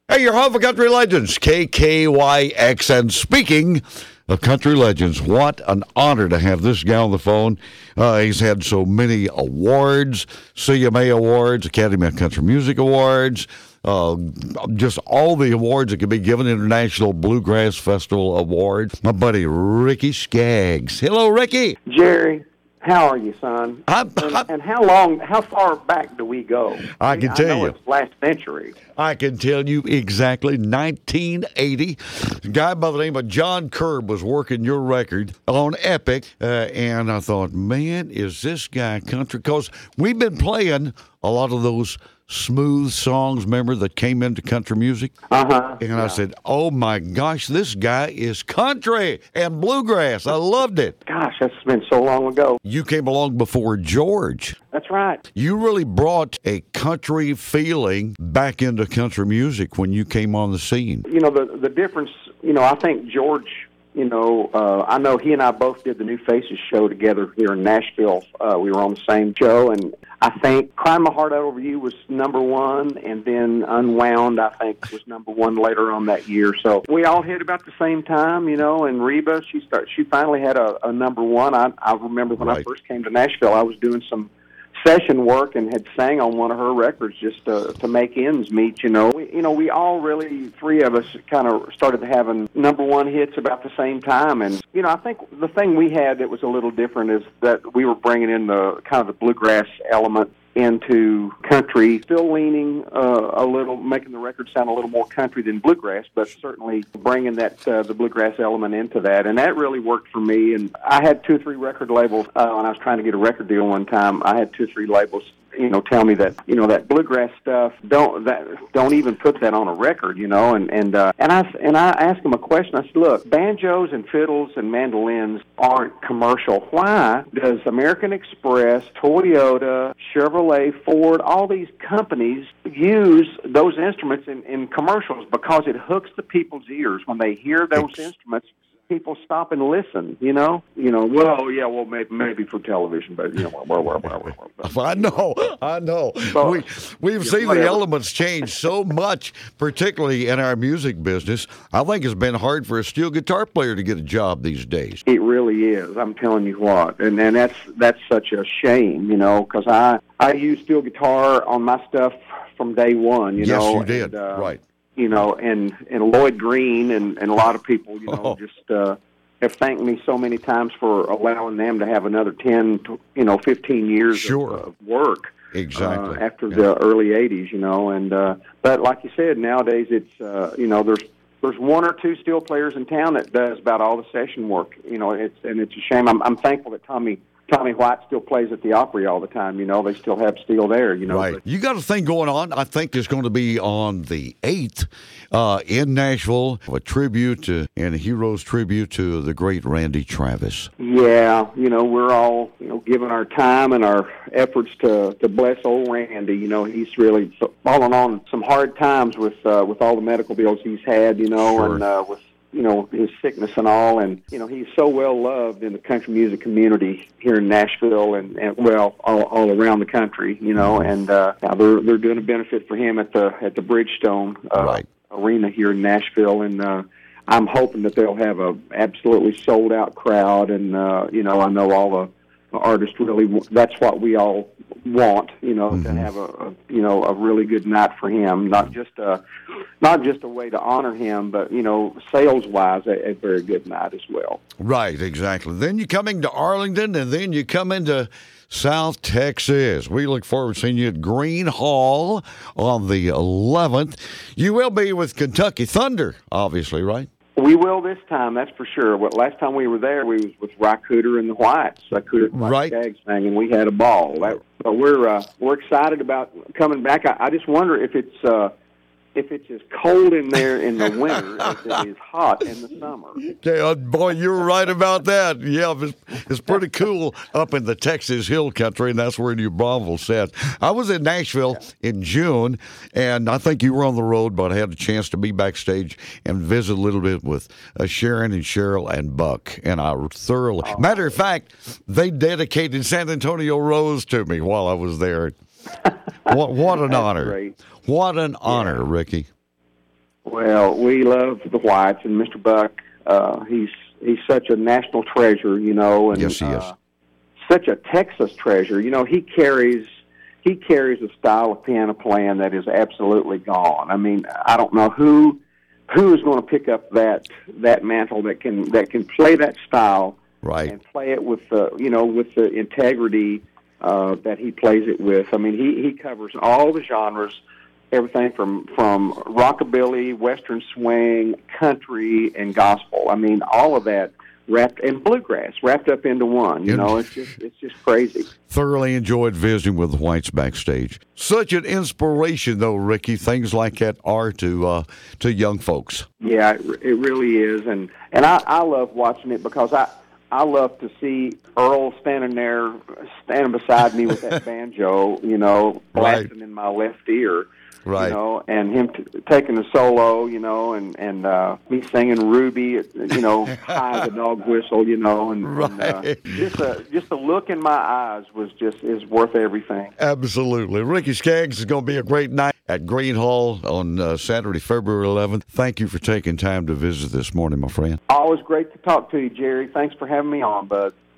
Hey, your home for country legends, KKYX. And speaking of country legends, what an honor to have this guy on the phone. He's had so many awards, CMA Awards, Academy of Country Music Awards, just all the awards that can be given, International Bluegrass Festival Awards. My buddy Ricky Skaggs. Hello, Ricky. Jerry, how are you, son? And how far back do we go? I can tell you. It's last century. I can tell you exactly, 1980. A guy by the name of John Curb was working your record on Epic, and I thought, man, is this guy country? Because we've been playing a lot of those smooth songs, remember, that came into country music? Uh-huh. And I said, oh, my gosh, this guy is country and bluegrass. I loved it. Gosh, that's been so long ago. You came along before George. That's right. You really brought a country feeling back into country music when you came on the scene. You know, the difference, I think George, I know he and I both did the New Faces show together here in Nashville. We were on the same show, and I think Crying My Heart Out Over You was number one, and then Unwound, I think, was number one later on that year. So we all hit about the same time, and Reba, she finally had a number one. I remember when I first came to Nashville, I was doing some session work and had sang on one of her records just to make ends meet. We all really, three of us, kind of started having number one hits about the same time. And I think the thing we had that was a little different is that we were bringing in the kind of the bluegrass element into country, still leaning a little, making the record sound a little more country than bluegrass, but certainly bringing that the bluegrass element into that, and that really worked for me. And I had 2 or 3 record labels when I was trying to get a record deal one time. I had 2 or 3 labels, tell me that that bluegrass stuff don't even put that on a record, and I asked them a question. I said, look, banjos and fiddles and mandolins aren't commercial. Why does American Express, Toyota, Chevrolet, Ford, all these companies use those instruments in commercials? Because it hooks the people's ears when they hear those instruments. People stop and listen, maybe for television, but I know. So, we've seen the elements change so much, particularly in our music business. I think it's been hard for a steel guitar player to get a job these days. It really is. I'm telling you what, and that's such a shame, because I use steel guitar on my stuff from day one. Yes, you did. Right. And Lloyd Green and a lot of people, just have thanked me so many times for allowing them to have another 10, 15 years of work. Exactly. After the early 80s, but like you said, nowadays it's, there's 1 or 2 steel players in town that does about all the session work. It's a shame. I'm thankful that Tommy White still plays at the Opry all the time. They still have steel there. Right. But you got a thing going on. I think it's going to be on the 8th in Nashville, a tribute and a hero's tribute to the great Randy Travis. Yeah, we're all giving our time and our efforts to bless old Randy. He's really fallen on some hard times with all the medical bills he's had. Sure. And with his sickness and all, and he's so well loved in the country music community here in Nashville and all around the country, and they're doing a benefit for him at the Bridgestone arena here in Nashville, and I'm hoping that they'll have a absolutely sold out crowd, and I know all the artists really that's what we all want, to have a really good night for him, not just a way to honor him, but sales wise a very good night as well. Right, exactly. Then you're coming to Arlington, and then you come into South Texas. We look forward to seeing you at Green Hall on the 11th. You will be with Kentucky Thunder, obviously, right? We will this time, that's for sure. Last time we were there, we was with Ry Cooder and the Whites. Ry Cooder and White Skaggs sang, and we had a ball. But we're excited about coming back. I just wonder if it's as cold in there in the winter as it is hot in the summer. Okay, boy, you're right about that. Yeah, it's pretty cool up in the Texas Hill Country, and that's where New Braunfels sat. I was in Nashville in June, and I think you were on the road, but I had a chance to be backstage and visit a little bit with Sharon and Cheryl and Buck, and I thoroughly... Matter of fact, they dedicated San Antonio Rose to me while I was there. What an honor. Great. What an honor, Ricky. Well, we love the Whites, and Mr. Buck, he's such a national treasure, and Yes, he is. Such a Texas treasure. He carries a style of piano playing that is absolutely gone. I mean, I don't know who is going to pick up that mantle that can play that style, right, and play it with the integrity that he plays it with. I mean, he covers all the genres, everything from rockabilly, western swing, country, and gospel. I mean, all of that and bluegrass wrapped up into one. It's just crazy. Thoroughly enjoyed visiting with the Whites backstage. Such an inspiration, though, Ricky. Things like that are to young folks. Yeah, it really is, and I love watching it because I love to see Earl standing beside me with that banjo, blasting in my left ear. Right. And him taking the solo, and me singing Ruby, high as a dog whistle, Right. just the look in my eyes is worth everything. Absolutely. Ricky Skaggs is going to be a great night at Green Hall on Saturday, February 11th. Thank you for taking time to visit this morning, my friend. Always great to talk to you, Jerry. Thanks for having me on, bud.